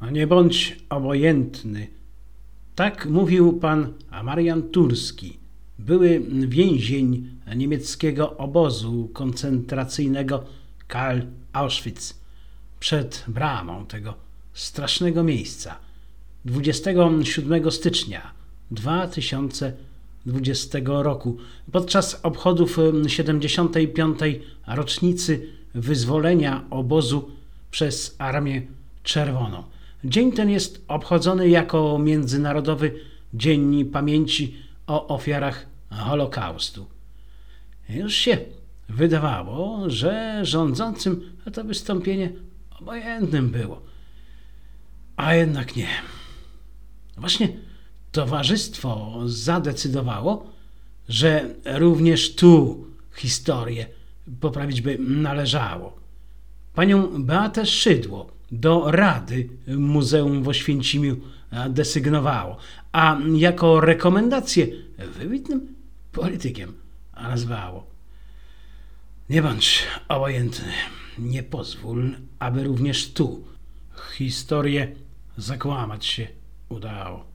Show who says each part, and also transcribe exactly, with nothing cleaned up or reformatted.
Speaker 1: Nie bądź obojętny. Tak mówił pan Marian Turski, były więzień niemieckiego obozu koncentracyjnego Karl Auschwitz, przed bramą tego strasznego miejsca dwudziestego siódmego stycznia dwa tysiące dwudziestego roku podczas obchodów siedemdziesiątej piątej rocznicy wyzwolenia obozu przez Armię Czerwoną. Dzień ten jest obchodzony jako Międzynarodowy Dzień Pamięci o Ofiarach Holokaustu. Już się wydawało, że rządzącym to wystąpienie obojętnym było, a jednak nie. Właśnie towarzystwo zadecydowało, że również tu historię poprawić by należało. Panią Beatę Szydło do Rady Muzeum w Oświęcimiu desygnowało, a jako rekomendację wybitnym politykiem nazwało. Nie bądź obojętny, nie pozwól, aby również tu historię zakłamać się udało.